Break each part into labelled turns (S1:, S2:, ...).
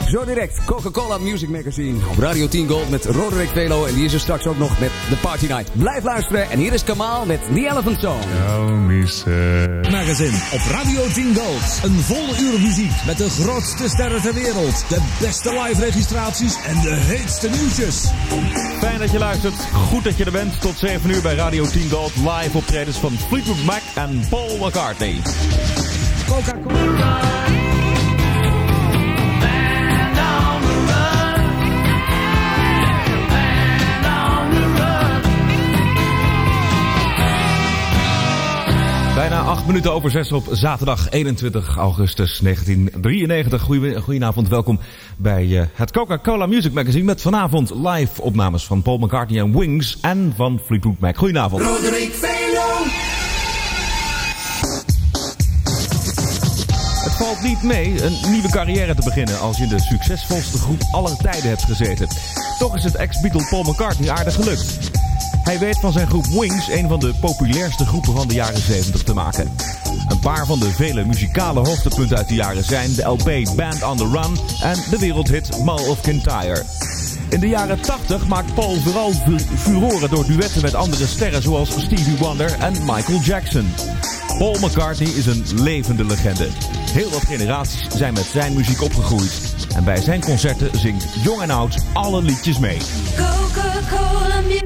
S1: Zo direct, Coca-Cola Music Magazine op Radio 10 Gold met Roderick Velo. En die is er straks ook nog met The Party Night. Blijf luisteren en hier is Kamal met The Elephant Song.
S2: Magazine op Radio 10 Gold. Een vol uur muziek met de grootste sterren ter wereld. De beste live registraties en de heetste nieuwtjes.
S3: Fijn dat je luistert. Goed dat je er bent. Tot 7 uur bij Radio 10 Gold. Live optredens van Fleetwood Mac en Paul McCartney.
S2: Coca-Cola.
S3: Bijna 8 minuten over 6 op zaterdag 21 augustus 1993. Goedenavond, welkom bij het Coca-Cola Music Magazine met vanavond live opnames van Paul McCartney en Wings en van Fleetwood Mac. Goedenavond.
S4: Roderick Velo.
S3: Het valt niet mee een nieuwe carrière te beginnen als je in de succesvolste groep aller tijden hebt gezeten. Toch is het ex-Beatle Paul McCartney aardig gelukt. Hij weet van zijn groep Wings een van de populairste groepen van de jaren 70 te maken. Een paar van de vele muzikale hoogtepunten uit de jaren zijn de LP Band on the Run en de wereldhit Mull of Kintyre. In de jaren 80 maakt Paul vooral furoren door duetten met andere sterren zoals Stevie Wonder en Michael Jackson. Paul McCartney is een levende legende. Heel wat generaties zijn met zijn muziek opgegroeid. En bij zijn concerten zingt jong en oud alle liedjes mee.
S5: Coca-Cola music.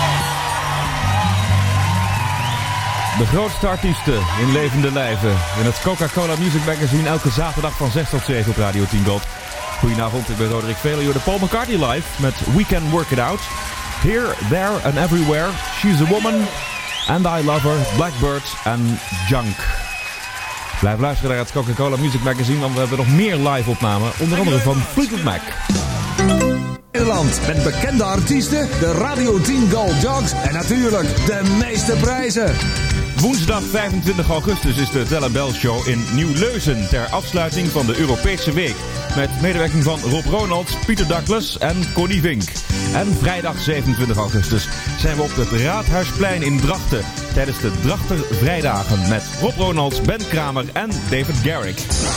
S3: De grootste artiesten in levende lijven. In het Coca-Cola Music Magazine elke zaterdag van 6 tot 7 op Radio 10 Gold. Goedenavond, ik ben Roderick Velo. De Paul McCartney live met We Can Work It Out. Here, There and Everywhere. She's a Woman. And I Love Her. Blackbird en Junk. Blijf luisteren naar het Coca-Cola Music Magazine, want we hebben nog meer live opnamen. Onder andere van Fleetwood Mac.
S2: Nederland met bekende artiesten, de Radio 10 Gold Dogs en natuurlijk de meeste prijzen.
S3: Woensdag 25 augustus is de Tel & Bell Show in Nieuw-Leuzen ter afsluiting van de Europese Week. Met medewerking van Rob Ronalds, Pieter Douglas en Connie Vink. En vrijdag 27 augustus zijn we op het Raadhuisplein in Drachten tijdens de Drachter Vrijdagen met Rob Ronalds, Ben Kramer en David Garrick.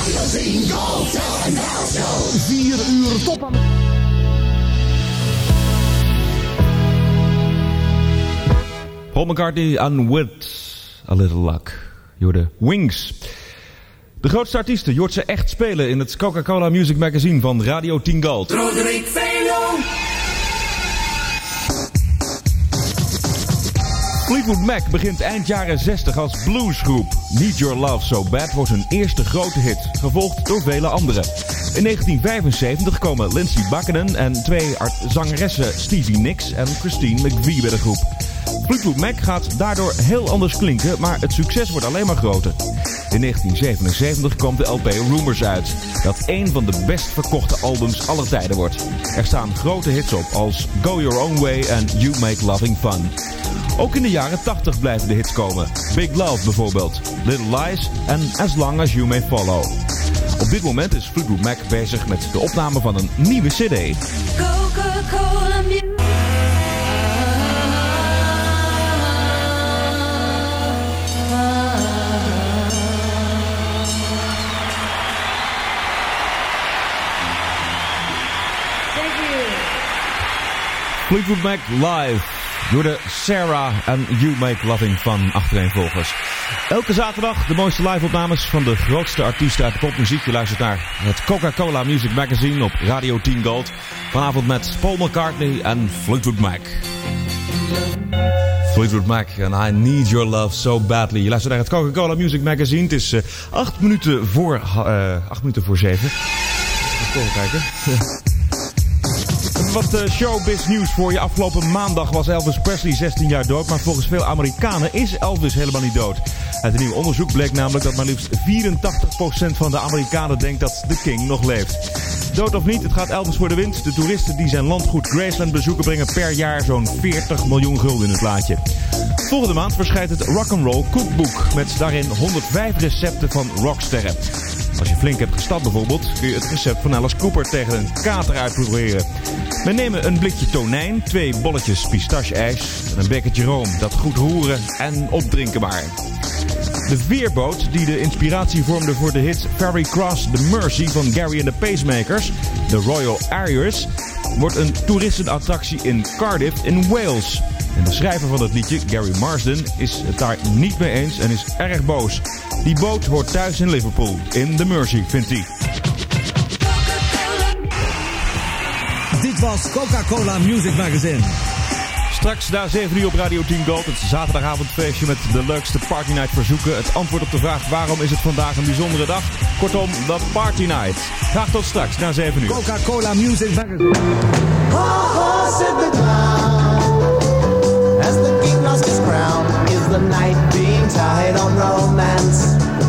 S2: 4 uur top aan.
S3: Paul McCartney and With a Little Luck. Jorde Wings. De grootste artiesten, je hoort ze echt spelen in het Coca-Cola Music Magazine van Radio 10 Gold.
S4: Roderick Velo.
S3: Fleetwood Mac begint eind jaren 60 als bluesgroep. Need Your Love So Bad wordt hun eerste grote hit, gevolgd door vele andere. In 1975 komen Lindsey Buckingham en twee zangeressen Stevie Nicks en Christine McVie bij de groep. Fleetwood Mac gaat daardoor heel anders klinken, maar het succes wordt alleen maar groter. In 1977 kwam de LP Rumors uit, dat een van de best verkochte albums aller tijden wordt. Er staan grote hits op als Go Your Own Way en You Make Loving Fun. Ook in de jaren 80 blijven de hits komen. Big Love bijvoorbeeld, Little Lies en As Long As You May Follow. Op dit moment is Fleetwood Mac bezig met de opname van een nieuwe CD.
S5: Coca-Cola music.
S3: Fleetwood Mac live door de Sarah en You Make Loving Fun achtereenvolgers. Elke zaterdag de mooiste live-opnames van de grootste artiesten uit de popmuziek. Je luistert naar het Coca-Cola Music Magazine op Radio 10 Gold. Vanavond met Paul McCartney en Fleetwood Mac. Fleetwood Mac en I Need Your Love So Badly. Je luistert naar het Coca-Cola Music Magazine. Het is 8 minuten voor 7. Even kijken. Wat showbiz nieuws voor je. Afgelopen maandag was Elvis Presley 16 jaar dood. Maar volgens veel Amerikanen is Elvis helemaal niet dood. Uit een nieuw onderzoek bleek namelijk dat maar liefst 84% van de Amerikanen denkt dat de King nog leeft. Dood of niet, het gaat Elvis voor de wind. De toeristen die zijn landgoed Graceland bezoeken brengen per jaar zo'n 40 miljoen gulden in het laadje. Volgende maand verschijnt het Rock'n'Roll Cookbook met daarin 105 recepten van rocksterren. Als je flink hebt gestapt bijvoorbeeld, kun je het recept van Alice Cooper tegen een kater uitproberen. We nemen een blikje tonijn, 2 bolletjes pistache-ijs en een bekertje room. Dat goed roeren en opdrinken maar. De veerboot die de inspiratie vormde voor de hit Ferry Cross the Mersey van Gary and the Pacemakers, de Royal Iris, wordt een toeristenattractie in Cardiff in Wales. En de schrijver van het liedje, Gary Marsden, is het daar niet mee eens en is erg boos. Die boot hoort thuis in Liverpool, in de Mersey, vindt hij.
S2: Dit was Coca-Cola Music Magazine.
S3: Straks na 7 uur op Radio 10 Gold, het zaterdagavondfeestje met de leukste Party Night verzoeken. Het antwoord op de vraag waarom is het vandaag een bijzondere dag. Kortom, de Party Night. Graag tot straks na 7 uur.
S2: Coca-Cola Music Magazine.
S6: Said the clown, as the king lost his crown, is the night being tied on romance?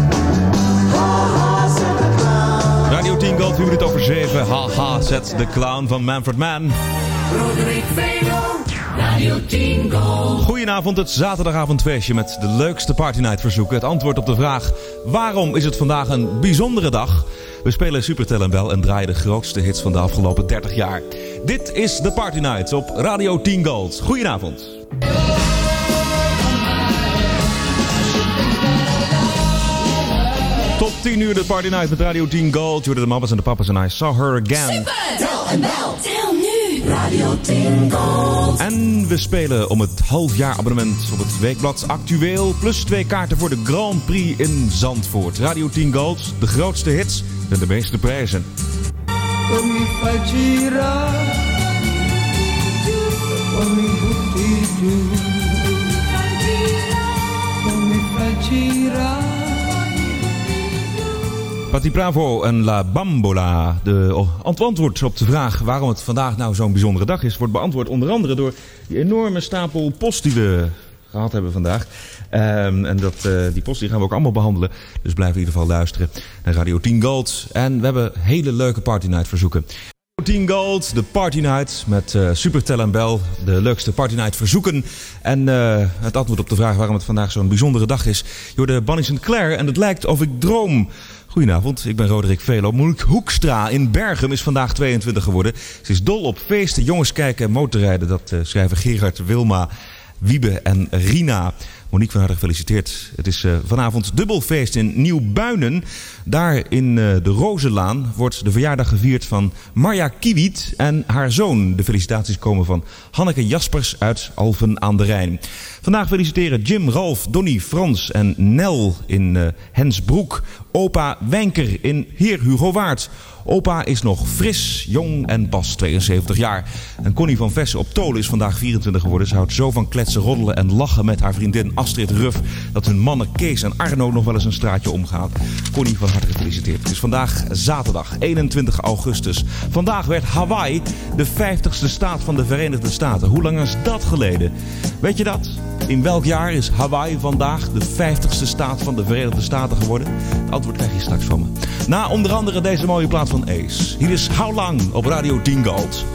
S6: Said the clown.
S3: Radio 10 Gold, 4 minuten over 7. Haha, zet de clown van Manfred Mann.
S4: Roderick Velo, Radio 10 Gold.
S3: Goedenavond, het zaterdagavondfeestje met de leukste Party Night verzoeken. Het antwoord op de vraag waarom is het vandaag een bijzondere dag. We spelen Supertel en Bel en draaien de grootste hits van de afgelopen 30 jaar. Dit is de Party Night op Radio 10 Gold. Goedenavond. Tot 10 uur de Party Night met Radio 10 Gold. Jordan de Mamas en de Papas en I Saw Her Again.
S4: Tel en Bel, tel nu. Radio 10 Gold.
S3: En we spelen om het halfjaarabonnement op het weekblad Actueel. Plus 2 kaarten voor de Grand Prix in Zandvoort. Radio 10 Gold, de grootste hits en de meeste prijzen. Patti Bravo en La Bambola. De antwoord op de vraag waarom het vandaag nou zo'n bijzondere dag is, wordt beantwoord onder andere door die enorme stapel post die we gehad hebben vandaag. En die post die gaan we ook allemaal behandelen. Dus blijf in ieder geval luisteren naar Radio 10 Gold. En we hebben hele leuke Party Night verzoeken. Radio 10 Gold, de Party Night met Supertel en Bel. De leukste Party Night verzoeken. En het antwoord op de vraag waarom het vandaag zo'n bijzondere dag is. Je hoorde Bonnie Sinclair en het lijkt of ik droom. Goedenavond, ik ben Roderick Velo. Monique Hoekstra in Berchem is vandaag 22 geworden. Ze is dol op feesten, jongens kijken en motorrijden. Dat schrijven Gerard, Wilma, Wiebe en Rina. Monique, van harte gefeliciteerd. Het is vanavond dubbelfeest in Nieuw-Buinen. Daar in de Rozenlaan wordt de verjaardag gevierd van Marja Kiewiet en haar zoon. De felicitaties komen van Hanneke Jaspers uit Alphen aan de Rijn. Vandaag feliciteren Jim, Ralf, Donny, Frans en Nel in Hensbroek. Opa Wijnker in Heer Hugo Waard. Opa is nog fris, jong en pas 72 jaar. En Connie van Vessen op Tolen is vandaag 24 geworden. Ze houdt zo van kletsen, roddelen en lachen met haar vriendin Astrid Ruff dat hun mannen Kees en Arno nog wel eens een straatje omgaan. Connie, van harte gefeliciteerd. Het is vandaag zaterdag 21 augustus. Vandaag werd Hawaii de 50ste staat van de Verenigde Staten. Hoe lang is dat geleden? Weet je dat? In welk jaar is Hawaii vandaag de 50ste staat van de Verenigde Staten geworden? Het antwoord krijg je straks van me. Na onder andere deze mooie plaat van Ace. Hier is How Long op Radio 10 Gold.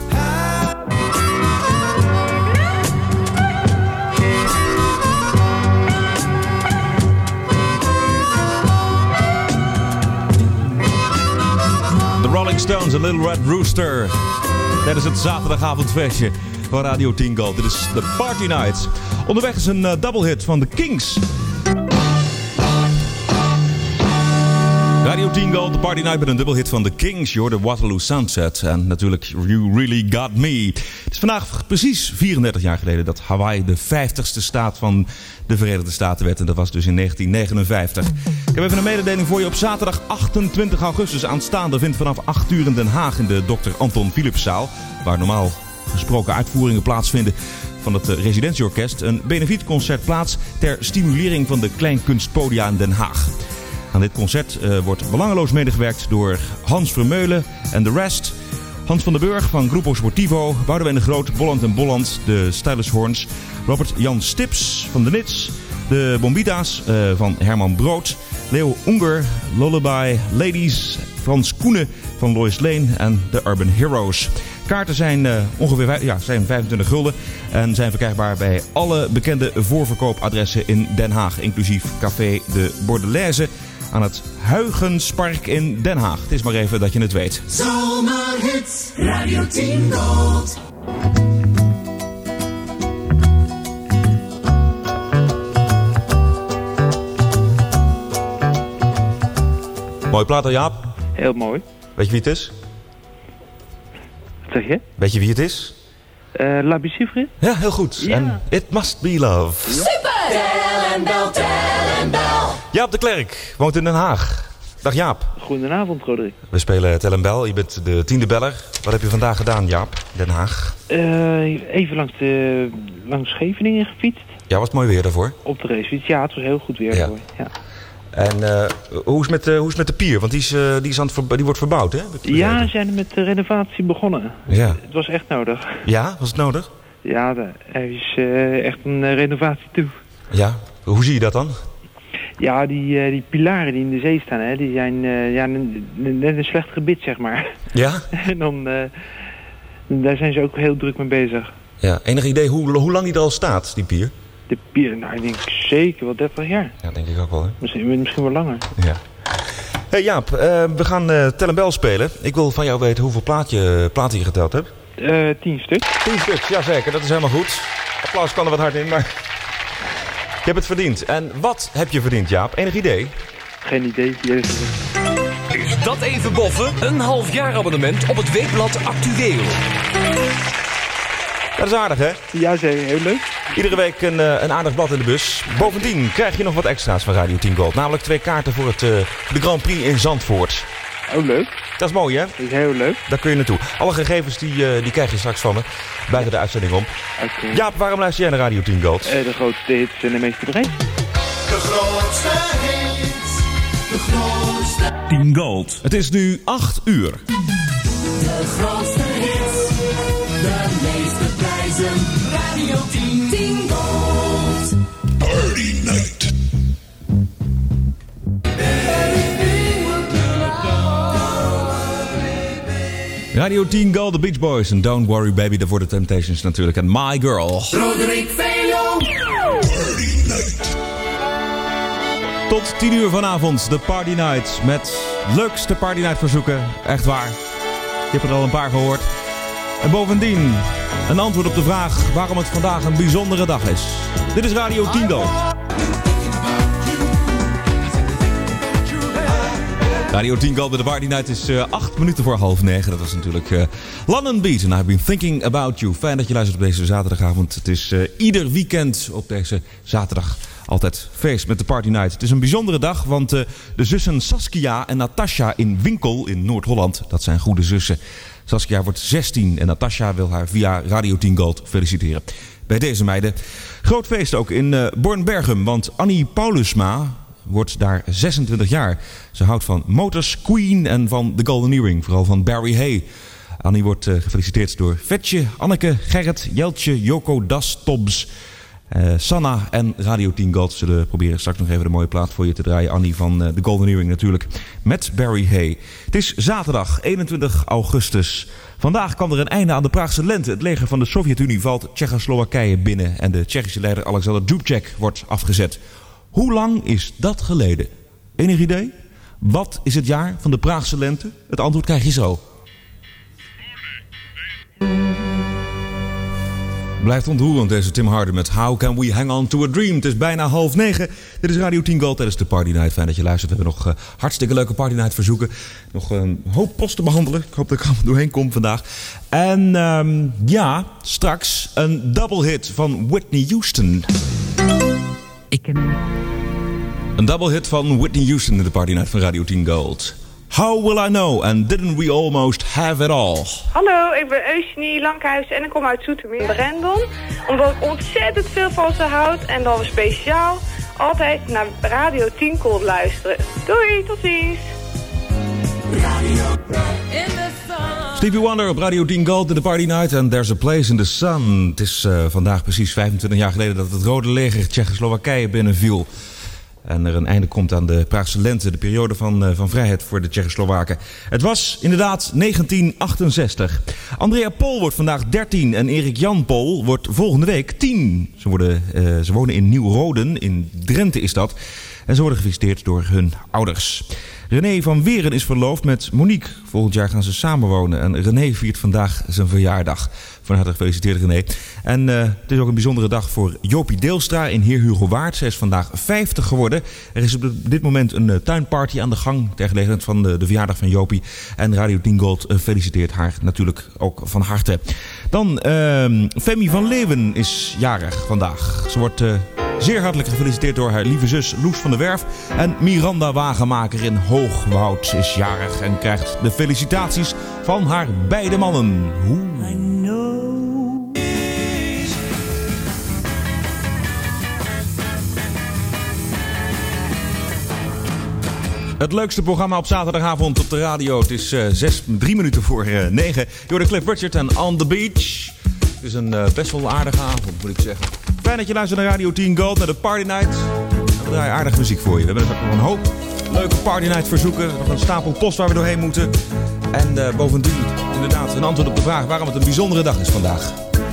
S3: The Rolling Stones, A Little Red Rooster. Dat is het zaterdagavondfeestje van Radio 10 Gold. Dit is The Party Night. Onderweg is een double hit van The Kings. Radio 10 Gold, de Party Night met een dubbelhit van The Kings. Je hoorde Waterloo Sunset en natuurlijk You Really Got Me. Het is vandaag precies 34 jaar geleden dat Hawaii de 50ste staat van de Verenigde Staten werd. En dat was dus in 1959. Ik heb even een mededeling voor je. Op zaterdag 28 augustus aanstaande vindt vanaf 8 uur in Den Haag in de Dr. Anton Philipszaal, waar normaal gesproken uitvoeringen plaatsvinden van het residentieorkest, een benefietconcert plaats ter stimulering van de kleinkunstpodia in Den Haag. Aan dit concert wordt belangeloos medegewerkt door Hans Vermeulen en de rest. Hans van den Burg van Gruppo Sportivo, Boudewijn de Groot, Bolland en Bolland, de Stylus Horns, Robert Jan Stips van de Nits, de Bombita's van Herman Brood, Leo Unger, Lullaby Ladies, Frans Koenen van Lois Lane en de Urban Heroes. Kaarten zijn ongeveer 25 gulden en zijn verkrijgbaar bij alle bekende voorverkoopadressen in Den Haag, inclusief Café de Bordelaise aan het Huygenspark in Den Haag. Het is maar even dat je het weet.
S4: Zomerhits, Radio 10 Gold.
S7: Mooie plaat, hè, Jaap?
S8: Heel mooi.
S7: Weet je wie het is?
S8: Wat zeg je?
S7: Weet je wie het is?
S8: La Bicifre?
S7: Ja, heel goed.
S8: Ja.
S7: En It Must Be Love.
S4: Super! Tel en bel.
S7: Jaap de Klerk woont in Den Haag. Dag Jaap.
S8: Goedenavond, Roderick.
S7: We spelen Tel en Bel. Je bent de 10e beller. Wat heb je vandaag gedaan, Jaap? Den Haag.
S8: Even langs Scheveningen gefietst.
S7: Ja, was het mooi weer daarvoor?
S8: Op de racefiets. Ja, het was heel goed weer.
S7: Ja.
S8: Hoor. Ja.
S7: En hoe is het met de pier? Want die wordt verbouwd, hè?
S8: Ja, ze zijn met de renovatie begonnen.
S7: Ja.
S8: Het was echt nodig.
S7: Ja, was het nodig?
S8: Ja, er is echt een renovatie toe.
S7: Ja, hoe zie je dat dan?
S8: Ja, die pilaren die in de zee staan, hè, die zijn net een slecht gebit, zeg maar.
S7: Ja?
S8: En dan, daar zijn ze ook heel druk mee bezig.
S7: Ja, enig idee hoe lang die er al staat, die pier?
S8: De pier, nou, ik denk zeker wel 30 jaar.
S7: Ja, denk ik ook wel, hè?
S8: Misschien wel langer.
S7: Ja. Hey Jaap, we gaan Tel en Bel spelen. Ik wil van jou weten hoeveel platen je geteld hebt.
S8: 10 stuk.
S7: 10 stuks, jazeker. Dat is helemaal goed. Applaus kan er wat hard in, maar... Je hebt het verdiend. En wat heb je verdiend, Jaap? Enig idee?
S8: Geen idee.
S2: Is dat even boffen? Een halfjaarabonnement op het weekblad Actueel.
S7: Dat is aardig, hè?
S8: Ja, zeker. Heel leuk.
S7: Iedere week een aardig blad in de bus. Bovendien krijg je nog wat extra's van Radio 10 Gold. Namelijk 2 kaarten voor de Grand Prix in Zandvoort.
S8: Oh, leuk.
S7: Dat is mooi, hè?
S8: Dat is heel leuk.
S7: Daar kun je naartoe. Alle gegevens die krijg je straks van me. Buiten de uitzending om.
S8: Okay.
S7: Jaap, waarom luister jij naar Radio 10 Gold?
S8: De grootste hits en de meeste prijs.
S6: De grootste hits, de grootste.
S2: 10 Gold.
S3: Het is nu 8 uur.
S4: De grootste hits, de meeste prijzen. Radio 10. 10 Gold.
S2: Party Night.
S3: Radio 10 Gold, The Beach Boys en Don't Worry Baby, daarvoor de Temptations natuurlijk. En My Girl.
S4: Roderick Velo.
S2: Party Night.
S3: Tot 10 uur vanavond, de Party Night. Met leukste Party Night verzoeken. Echt waar. Je hebt er al een paar gehoord. En bovendien een antwoord op de vraag waarom het vandaag een bijzondere dag is. Dit is Radio 10 Gold. Radio 10 Gold bij de Party Night is 8 minuten voor 8:30. Dat was natuurlijk London Beat en I've been thinking about you. Fijn dat je luistert op deze zaterdagavond. Het is ieder weekend op deze zaterdag altijd feest met de Party Night. Het is een bijzondere dag, want de zussen Saskia en Natasja in Winkel in Noord-Holland, dat zijn goede zussen. Saskia wordt 16 en Natasja wil haar via Radio 10 Gold feliciteren. Bij deze meiden. Groot feest ook in Bornbergum, want Annie Paulusma wordt daar 26 jaar. Ze houdt van Motors, Queen en van The Golden Earring, vooral van Barry Hay. Annie wordt gefeliciteerd door Vetje, Anneke, Gerrit, Jeltje, Joko, Das, Tobs, Sanna en Radio 10 Gold. Zullen proberen straks nog even de mooie plaat voor je te draaien. Annie van The Golden Earring natuurlijk, met Barry Hay. Het is zaterdag 21 augustus. Vandaag kwam er een einde aan de Praagse lente. Het leger van de Sovjet-Unie valt Tsjechoslowakije binnen en de Tsjechische leider Alexander Dubček wordt afgezet. Hoe lang is dat geleden? Enig idee? Wat is het jaar van de Praagse lente? Het antwoord krijg je zo. Blijft ontroerend deze Tim Harder met How Can We Hang On To A Dream. Het is bijna 8:30. Dit is Radio 10 Gold tijdens de Party Night. Fijn dat je luistert. We hebben nog hartstikke leuke Party Night verzoeken. Nog een hoop post te behandelen. Ik hoop dat ik er doorheen kom vandaag. En straks een double hit van Whitney Houston. Een double hit van Whitney Houston in de Party Night van Radio 10 Gold. How Will I Know and Didn't We Almost Have It All.
S9: Hallo, ik ben Eugenie Lankhuis en ik kom uit Zoetermeer, Brandon. Omdat ik ontzettend veel van ze houd en dan we speciaal altijd naar Radio 10 Gold luisteren. Doei, tot ziens.
S3: Stevie Wonder op Radio 10 Gold in de Party Night and There's a Place in the Sun. Het is vandaag precies 25 jaar geleden dat het Rode Leger Tsjechoslowakije binnenviel. En er een einde komt aan de Praagse lente, de periode van vrijheid voor de Tsjechoslowaken. Het was inderdaad 1968. Andrea Pol wordt vandaag 13 en Erik Jan Pol wordt volgende week 10. Ze wonen in Nieuw-Roden, in Drenthe is dat. En ze worden gefeliciteerd door hun ouders. René van Weren is verloofd met Monique. Volgend jaar gaan ze samenwonen. En René viert vandaag zijn verjaardag. Van harte gefeliciteerd, René. En het is ook een bijzondere dag voor Jopie Deelstra in Heer Hugo Waard. Zij is vandaag 50 geworden. Er is op dit moment een tuinparty aan de gang ter gelegenheid van de verjaardag van Jopie. En Radio 10 Gold feliciteert haar natuurlijk ook van harte. Dan Femi van Leeuwen is jarig vandaag. Ze wordt zeer hartelijk gefeliciteerd door haar lieve zus Loes van der Werf. En Miranda Wagenmaker in Hoogwoud is jarig en krijgt de felicitaties van haar beide mannen. Het leukste programma op zaterdagavond op de radio. Het is 3 minuten voor 9. Je hoort Cliff Richard en On The Beach. Het is een best wel aardige avond, moet ik zeggen. Fijn dat je luistert naar Radio 10 Gold, naar de Party Night. En we draaien aardige muziek voor je. We hebben nog een hoop leuke Party Night verzoeken. Nog een stapel post waar we doorheen moeten. En bovendien inderdaad een antwoord op de vraag waarom het een bijzondere dag is vandaag.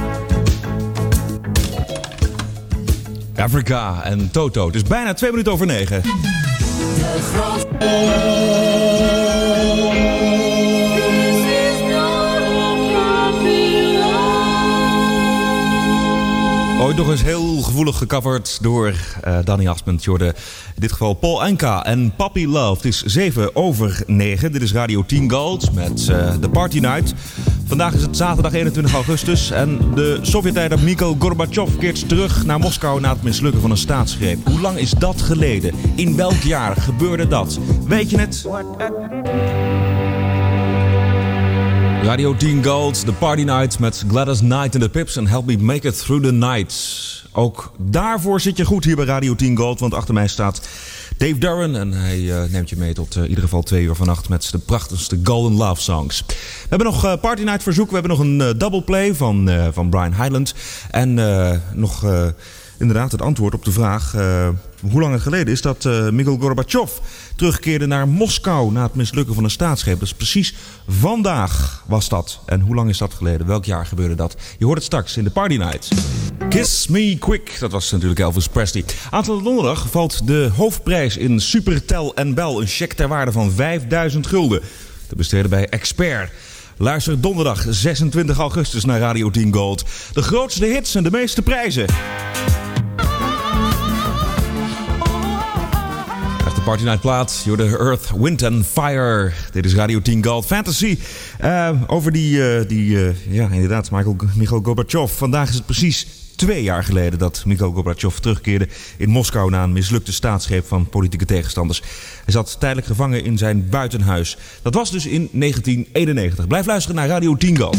S3: Afrika en Toto. Het is bijna 2 minuten over 9. De grote... Ooit nog eens heel gevoelig gecoverd door Danny Asment. Je hoorde in dit geval Paul Anka en Puppy Love. Het is 7 over 9. Dit is Radio 10 Gold met de Party Night. Vandaag is het zaterdag 21 augustus. En de Sovjet-leider Mikhail Gorbachev keert terug naar Moskou na het mislukken van een staatsgreep. Hoe lang is dat geleden? In welk jaar gebeurde dat? Weet je het? Radio 10 Gold, de Party Night met Gladys Knight and the Pips en Help Me Make It Through the Night. Ook daarvoor zit je goed hier bij Radio 10 Gold, want achter mij staat Dave Duran en hij neemt je mee tot in ieder geval 2 uur vannacht met de prachtigste Golden Love Songs. We hebben nog Party Night verzoek, we hebben nog een double play van Brian Hyland en nog inderdaad het antwoord op de vraag hoe lang het geleden is dat Mikhail Gorbachev terugkeerde naar Moskou na het mislukken van een staatsgreep. Dus precies vandaag was dat. En hoe lang is dat geleden? Welk jaar gebeurde dat? Je hoort het straks in de Party Night. Kiss Me Quick, dat was natuurlijk Elvis Presley. Aanstaande donderdag valt de hoofdprijs in Supertel en Bel. Een cheque ter waarde van 5000 gulden. Te besteden bij Expert. Luister donderdag 26 augustus naar Radio 10 Gold. De grootste hits en de meeste prijzen. Party Night plaat, je hoorde Earth, Wind and Fire. Dit is Radio 10 Gold Fantasy. Over inderdaad, Mikhail Gorbachev. Vandaag is het precies 2 jaar geleden dat Mikhail Gorbachev terugkeerde in Moskou na een mislukte staatsgreep van politieke tegenstanders. Hij zat tijdelijk gevangen in zijn buitenhuis. Dat was dus in 1991. Blijf luisteren naar Radio 10 Gold.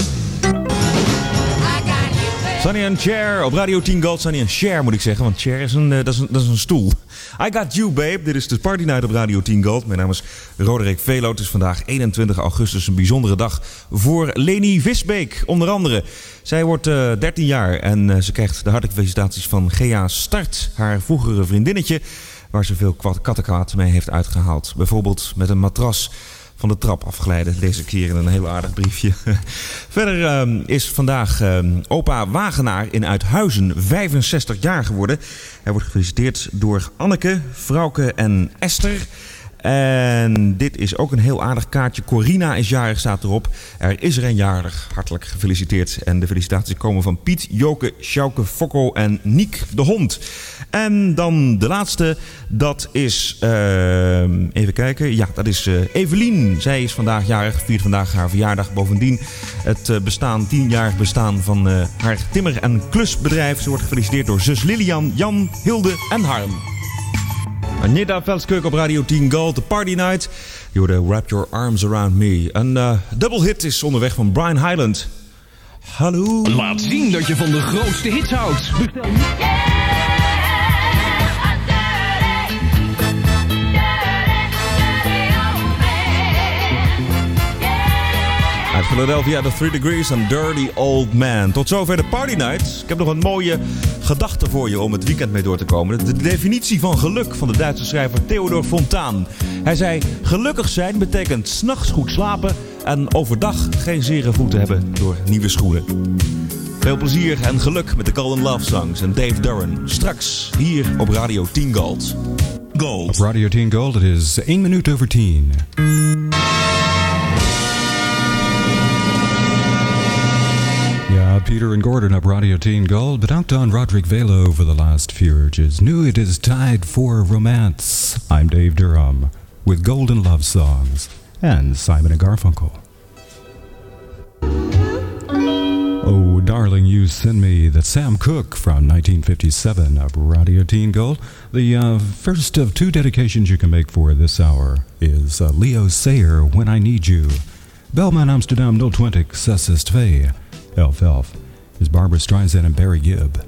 S3: Sonny and Cher op Radio 10 Gold. Sonny and Cher moet ik zeggen, want Cher is dat is een stoel. I Got You Babe, dit is de Party Night op Radio 10 Gold. Mijn naam is Roderick Velo. Het is vandaag 21 augustus, een bijzondere dag voor Leni Visbeek onder andere. Zij wordt 13 jaar en ze krijgt de hartelijke felicitaties van Gea Start, haar vroegere vriendinnetje, waar ze veel kattenkwaad mee heeft uitgehaald. Bijvoorbeeld met een matras van de trap afglijden. Deze keer in een heel aardig briefje. Verder is vandaag opa Wagenaar in Uithuizen 65 jaar geworden. Hij wordt gefeliciteerd door Anneke, Frauke en Esther. En dit is ook een heel aardig kaartje. Corina is jarig, staat erop. Er is er een jarig. Hartelijk gefeliciteerd. En de felicitaties komen van Piet, Joke, Sjouke, Fokko en Niek de hond. En dan de laatste. Dat is, even kijken. Ja, dat is Evelien. Zij is vandaag jarig, viert vandaag haar verjaardag. Bovendien het 10-jarig bestaan van haar timmer- en klusbedrijf. Ze wordt gefeliciteerd door zus Lilian, Jan, Hilde en Harm. Anita Veldskeuk op Radio 10 Gold, de Party Night. Je hoorde Wrap Your Arms Around Me. Een double hit is onderweg van Brian Hyland. Hallo.
S2: Laat zien dat je van de grootste hits houdt. Bestel nu.
S3: Uit Philadelphia, The 3 Degrees en Dirty Old Man. Tot zover de Party Night. Ik heb nog een mooie gedachte voor je om het weekend mee door te komen. De definitie van geluk van de Duitse schrijver Theodor Fontaan. Hij zei, gelukkig zijn betekent 's nachts goed slapen en overdag geen zere voeten hebben door nieuwe schoenen. Veel plezier en geluk met de Golden Love Songs en Dave Duran. Straks hier op Radio 10 Gold.
S2: Gold.
S10: Op Radio 10 Gold, het is 1 minuut over 10. Ja, Peter and Gordon op Radio 10 Gold. Bedankt aan Roderick Velo for the last few urges. New it is time for romance. I'm Dave Durham with Golden Love Songs and Simon and Garfunkel. Oh, darling, you send me that Sam Cooke from 1957 of Radio 10 Gold. The first of two dedications you can make for this hour is Leo Sayer, When I Need You. Belman Amsterdam 020 662 11 is Barbara Streisand and Barry Gibb.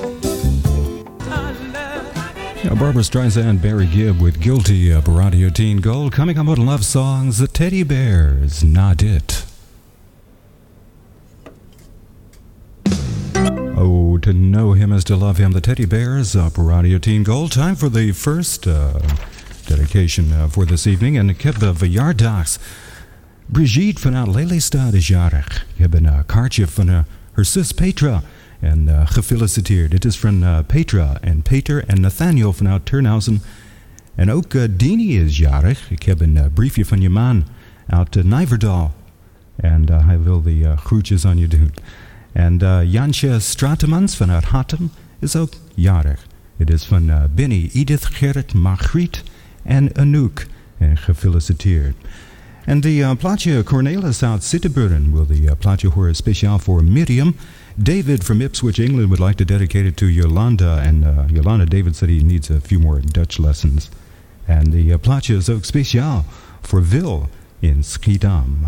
S10: Barbara Streisand, Barry Gibb with Guilty of Radio 10 Gold. Coming up on Love Songs, the Teddy Bears, Not It. Oh, to know him is to love him. The Teddy Bears op Radio 10 Gold. Time for the first dedication for this evening. En ik heb verjaardags. Brigitte vanuit Lelystad is jarig. Ik heb een kaartje van haar zus Petra. En gefeliciteerd. Dit is van Petra en Peter en Nathaniel vanuit Turnhausen. En ook Dini is jarig. Ik heb een briefje van je man uit Nijverdal. En hij wil de groetjes aan je doen. En Jansje Stratemans vanuit Hattem is ook jarig. Het is van Benny, Edith, Gerrit, Margriet en Anouk. En gefeliciteerd. En die plaatje Cornelis uit Sittenburgen wil die plaatje horen speciaal voor Miriam. David from Ipswich, England would like to dedicate it to Yolanda. And Yolanda, David said he needs a few more Dutch lessons. En die plaatje is ook speciaal voor Wil in Schiedam.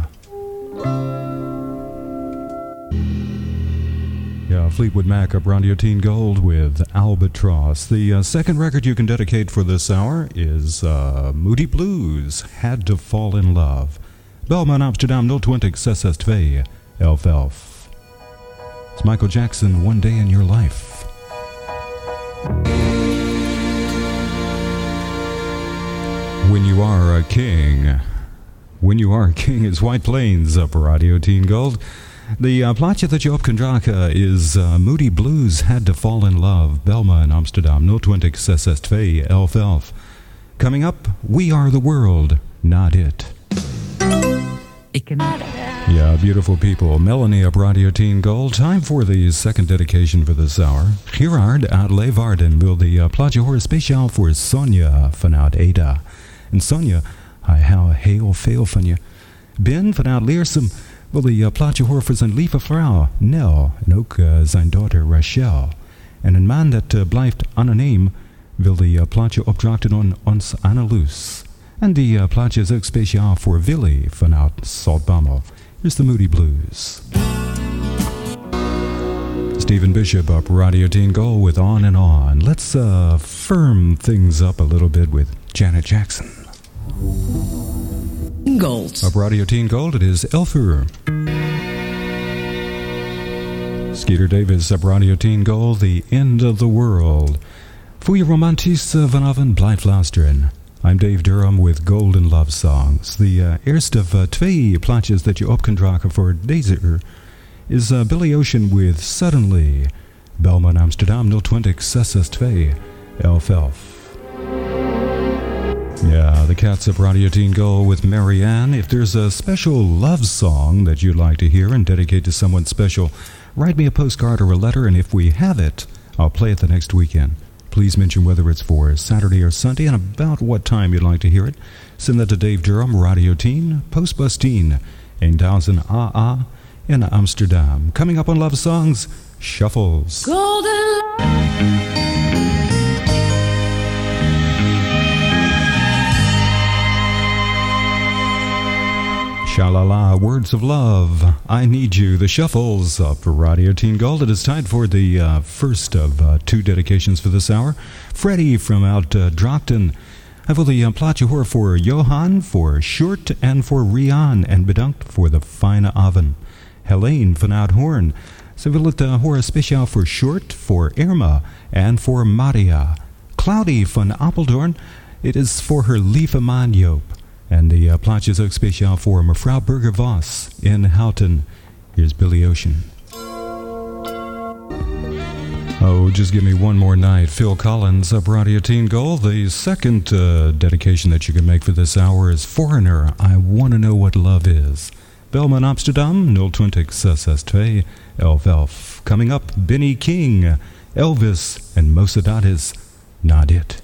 S10: Yeah, Fleetwood Mac up Radio 10 Gold with Albatross. The second record you can dedicate for this hour is Moody Blues, Had to Fall in Love. Belman Amsterdam 020 662 11. It's Michael Jackson, One Day in Your Life. When You Are a King. When You Are a King is White Plains up Radio 10 Gold. The plaatje dat je op kan dragen is Moody Blues, Had to Fall in Love. Belma in Amsterdam 020 662 11. Coming up, We Are the World, Not It. Yeah, beautiful people. Melanie op Radio 10 Gold. Time for the second dedication for this hour. Gerard uit Leeuwarden wil de plaatje horen speciaal voor Sonja vanuit Eda. En Sonja, hij houdt heel veel van je. Ben vanuit Leersum wil de plaatje horen voor zijn lieve vrouw, Nel. En ook zijn dochter, Rachel. En een man dat blijft anoniem wil de plaatje opdrachten aan ons Annelies. En die plaatje is ook speciaal voor Willy vanuit Saltbammel. Here's the Moody Blues. Stephen Bishop up Radio 10 Gold with On and On. Let's firm things up a little bit with Janet Jackson.
S11: Gold.
S10: Op Radio 10 Gold, it is 11 uur. Skeeter Davis op Radio 10 Gold, The End of the World. Voor je romantische vanavond blijf luisteren. I'm Dave Durham with Golden Love Songs. The eerste of twee plaatjes dat je op kan dragen voor deze uur is Billy Ocean with Suddenly. Belman Amsterdam 020 662 11. Yeah, the Cats up Radio 10 Gold with Marianne. If there's a special love song that you'd like to hear and dedicate to someone special, write me a postcard or a letter, and if we have it, I'll play it the next weekend. Please mention whether it's for Saturday or Sunday and about what time you'd like to hear it. Send that to Dave Durham, Radio 10, Postbus 10, 1000 AA in Amsterdam. Coming up on Love Songs, Shuffles.
S5: Golden
S10: Sha-la-la, Words of Love, I Need You, The Shuffles up for Radio 10 Gold. It is time for the first of two dedications for this hour. Freddie from out Drachten. Hij wil de plaatje horen voor Johan, voor Short en voor Rian. En bedankt voor de fijne avond. Helene vanuit Hoorn. Ze wil het horen speciaal voor Short, voor Irma en voor Maria. Cloudy van Apeldoorn. It is for her lieve man Joop. En de plaatje is ook speciaal voor mevrouw Burger-Voss in Houten. Here's Billy Ocean. Oh, Just Give Me One More Night, Phil Collins up Radio Teen Gold. The second dedication that you can make for this hour is Foreigner, I Want to Know What Love Is. Belman Amsterdam, 020 11 Coming up, Benny King, Elvis, and Mosadades, Not It.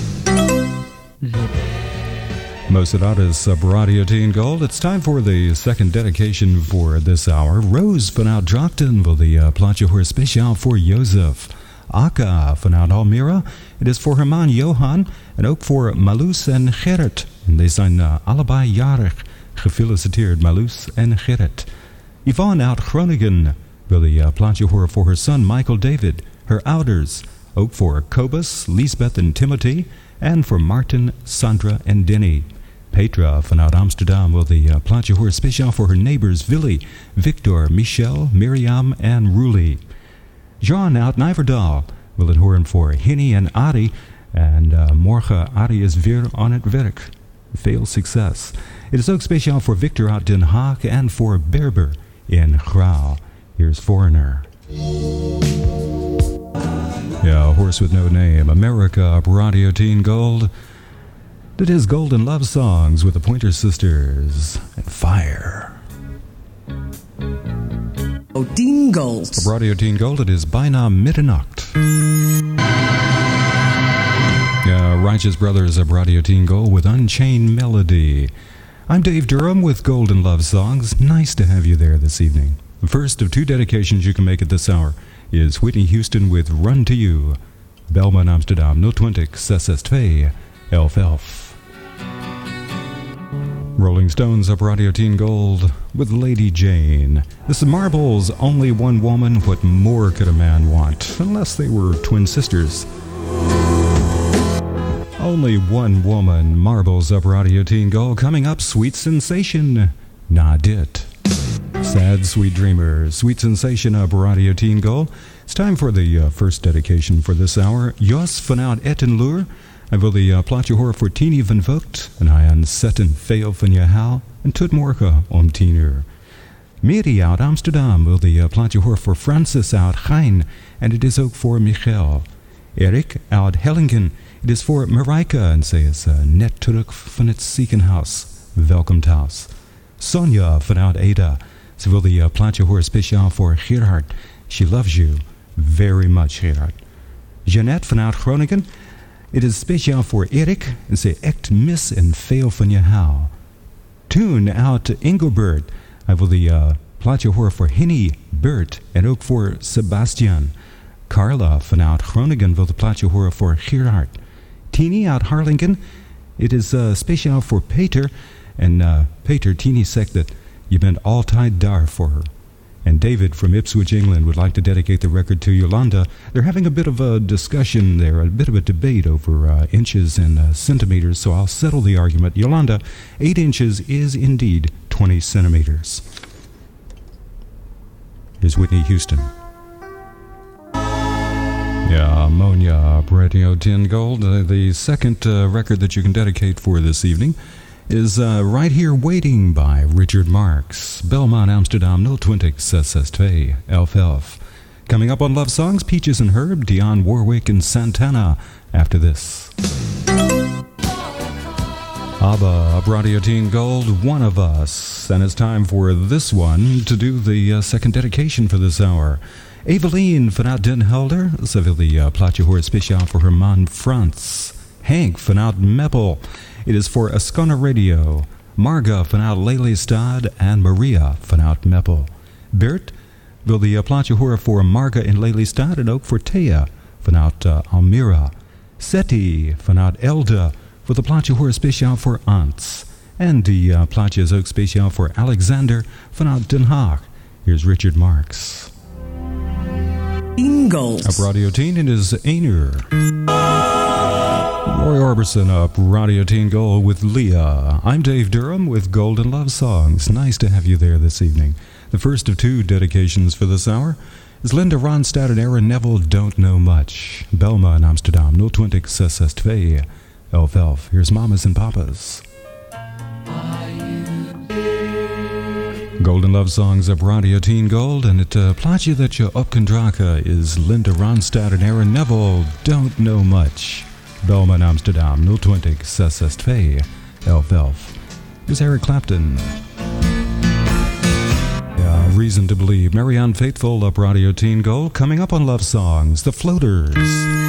S10: Mosadades up Radio Teen Gold. It's time for the second dedication for this hour. Rose vanuit Drachten wil die plaatje horen speciaal voor Jozef. Akka vanuit Almere. Het is voor haar man Johan en ook voor Marloes en Gerrit. En die zijn allebei jarig. Gefeliciteerd Marloes en Gerrit. Yvonne uit Groningen wil die plaatje horen voor haar son Michael David, haar ouders. Ook voor Cobus, Lisbeth en Timothy. En voor Martin, Sandra en Denny. Petra vanuit Amsterdam wil die plaatje horen speciaal voor haar neighbors Willy, Victor, Michelle, Miriam en Roelie. John uit Nijverdal wil het horen voor Henny en Adi. En morgen Adi is weer aan het werk. Veel succes. Het is ook speciaal voor Victor uit Den Haag en voor Berber in Graal. Here's Foreigner. Yeah, Horse with No Name, America up Radio Teen Gold. It is Golden Love Songs with the Pointer Sisters and Fire.
S11: Teen Gold.
S10: Op Radio Teen Gold, it is bijna middernacht. Yeah, Righteous Brothers of Radio Teen Gold with Unchained Melody. I'm Dave Durham with Golden Love Songs. Nice to have you there this evening. The first of two dedications you can make at this hour is Whitney Houston with Run to You. Belman Amsterdam 020 62 11. Rolling Stones up Radio Teen Gold with Lady Jane. This is Marbles, Only One Woman, what more could a man want? Unless they were twin sisters. Only One Woman, Marbles up Radio Teen Gold. Coming up, Sweet Sensation, Not It. Sad Sweet Dreamer, Sweet Sensation up Radio Teen Gold. It's time for the first dedication for this hour. Jos vanuit Ettenloer. Hij wil die plaatje horen voor Tini van Vogt. En hij aanzetten veel van je haal. En tot morgen om 10 uur. Mary uit Amsterdam wil die plaatje horen voor Francis uit Gein. En het is ook voor Michael. Erik uit Hellingen. Het is voor Marijke. En zij is net terug van het ziekenhuis. Welkom thuis. Sonja vanuit Eda. Ze wil die plaatje horen speciaal voor Gerhard. She loves you very much, Gerhard. Jeannette vanuit Groningen. Het is speciaal voor Erik. En ze echt mis en veel van je hou. Toon uit Engelbert. Hij wil die plaatje horen voor Henny, Bert en ook voor Sebastian. Carla vanuit Groningen wil de plaatje horen voor Gerhard. Tini uit Harlingen. Het is speciaal voor Peter. En Peter, Tini zegt dat je bent altijd daar voor haar. And David from Ipswich, England would like to dedicate the record to Yolanda. They're having a bit of a discussion there, a bit of a debate over inches and centimeters, so I'll settle the argument. Yolanda, 8 inches is indeed 20 centimeters. Here's Whitney Houston. Yeah, Ammonia, Radio Teen Gold. The second record that you can dedicate for this evening is Right Here Waiting by Richard Marx. Belmont, Amsterdam, 020 62 11. Coming up on Love Songs, Peaches and Herb, Dionne Warwick and Santana after this. ABBA, up Radio Teen Gold, One of Us. And it's time for this one to do the second dedication for this hour. Evelien vanuit Den Helder. Ze wil die plaatje horen speciaal voor haar man Frans. Hank vanuit Meppel. It is for Ascona Radio, Marga vanuit Lelystad en Maria vanuit Meppel. Bert wil die plaatje horen voor Marga in Lelystad en ook voor Thea vanuit Almere. Seti vanuit Elde wil de plaatje horen speciaal voor Ants. En die plaatje is ook speciaal voor Alexander vanuit Den Haag. Here's Richard Marx.
S11: Ingold.
S10: Op Radio 10, it is 1 uur. Roy Orbison up Radio Teen Gold with Leah. I'm Dave Durham with Golden Love Songs. Nice to have you there this evening. The first of two dedications for this hour is Linda Ronstadt and Aaron Neville Don't Know Much. Belma in Amsterdam, 020 62 11. Here's Mamas and Papas. Golden Love Songs op Radio 10 Gold. En het plaatje dat je op kunt dragen is Linda Ronstadt en Aaron Neville, Don't Know Much. Belman Amsterdam 020 662 1111. Is Eric Clapton. Yeah, Reason to Believe. Marianne Faithfull op Radio 10 Gold. Coming up on Love Songs, The Floaters.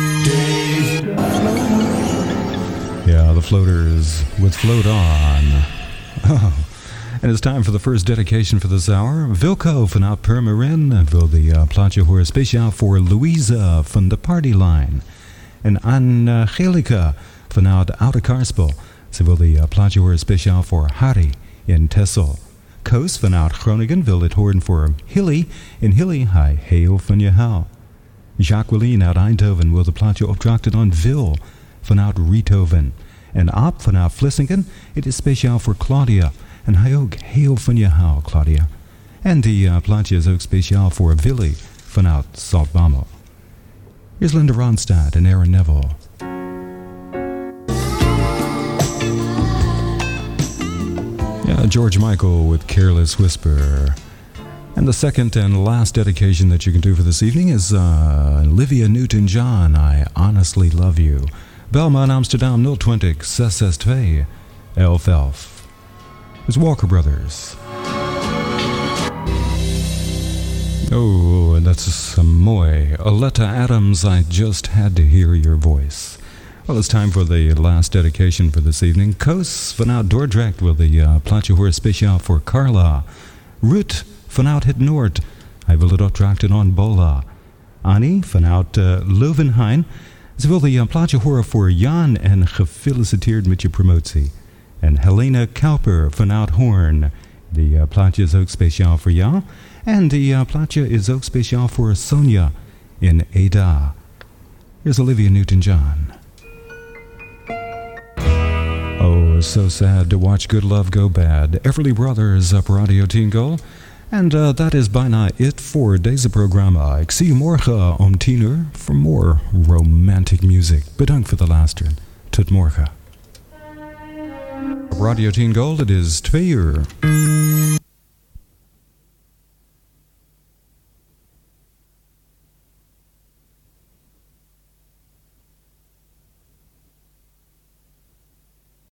S10: Yeah, The Floaters with Float On. Oh. And it's time for the first dedication for this hour. Wilco vanuit Purmerend wil de plaatje horen speciaal voor Louisa van de Party Line. En Angelica vanuit Oude Karspel. Ze wil de plaatje horen speciaal voor Harry in Texel. Koos vanuit Groningen wil het horen voor Hilly. En Hilly, hij heel van je hou. Jacqueline uit Eindhoven wil de plaatje opdrachten aan Wil vanuit Riethoven. En Aap vanuit Vlissingen, het is speciaal voor Claudia. En hij ook heel van je hou, Claudia. En die plaatje is ook speciaal voor Willy vanuit Saltbamo. Hier is Linda Ronstadt en Aaron Neville. Yeah, George Michael with Careless Whisper. And the second and last dedication that you can do for this evening is Olivia Newton-John, I Honestly Love You. Belman Amsterdam 020 662 1111. It's Walker Brothers. Oh, and that's mooi. Aletta Adams, I just had to hear your voice. Well, it's time for the last dedication for this evening. Koos vanuit Dordrecht wil de plaatje horen speciaal voor Carla. Ruud vanuit het Noord, hij wil het opdrachten aan Bola. Annie vanuit Leuvenheim, ze wil de plaatje horen voor Jan en gefeliciteerd met je promotie. En Helena Kauper vanuit Hoorn. Die plaatje is ook speciaal voor jou. En die plaatje is ook speciaal voor Sonja in Eda. Here's Olivia Newton-John. Oh, so sad to watch good love go bad. Everly Brothers op Radio 10 Gold. And that is bijna it for deze programma. Ik zie je morgen om 10 uur for more romantic music. Bedankt voor de luisteren. Tot morgen. Radio 10 Gold, it is 2 uur.